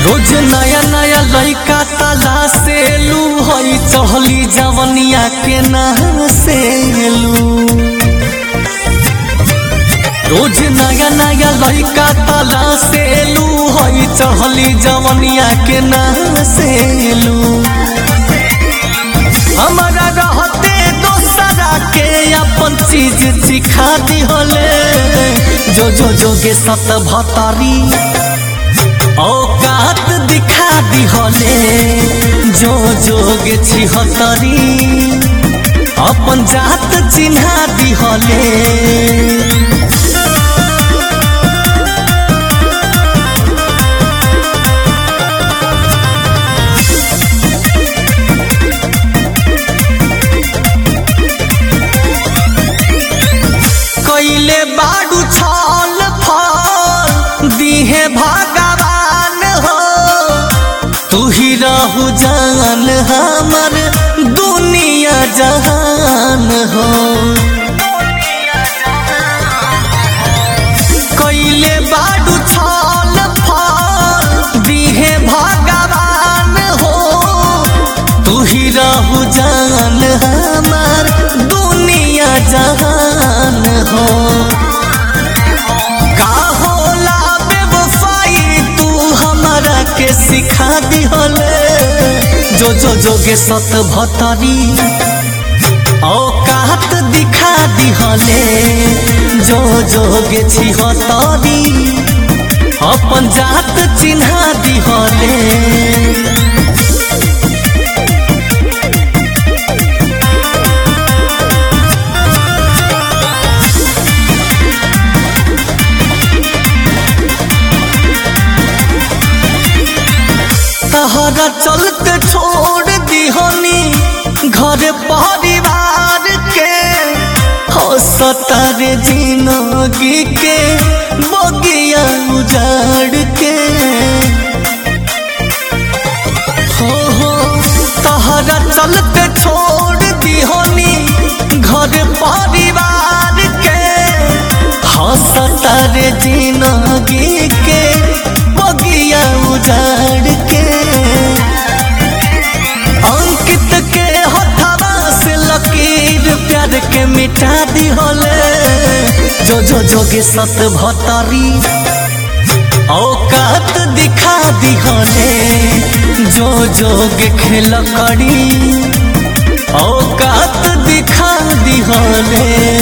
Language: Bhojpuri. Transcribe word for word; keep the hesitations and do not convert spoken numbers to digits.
रोज नया नया लइका तलाशेलू हई चहली जवनिया के नहसेलू। रोज नया नया लइका तलाशेलू हई चहली जवनिया के नहसेलू। हमारा रहते दोसरा के अपन चीज सिखा दिहले जो जो जोगे सत भतारी औकात दिखा दिहले जो जोगे छिहत्तरी अपन जात चिन्हा दिहले। कैले बाडू छल फल दिहे भगवान हो तू ही रहू जान हमर दुनिया जहान हो। कैले बाडू छल फल दिहे भगवान हो तू ही रहू जान हमर दुनिया जहान हो। का होला बेवफाई तू हमरा के सिखा दिहले जो जो जोगे सत भतारी औकात दिखा दिहले जो जोगे छिहत्तरी अपन जात चिन्हा दिहले। तहरा चलते छोड़ दिहनी घर परिवार के हंसतर जिंदगी के बगिया उजाड़ के। हो हो तहरा चलते छोड़ दिहनी घर परिवार के हंसतर जिंदगी के बगिया उजाड़ के। अंकित के हथवा से लकीर प्यार के मिटा दिहले जो जो जोगे सत भतारी औकात दिखा दिहले जो जोगे खेल करी औकात दिखा दिहले।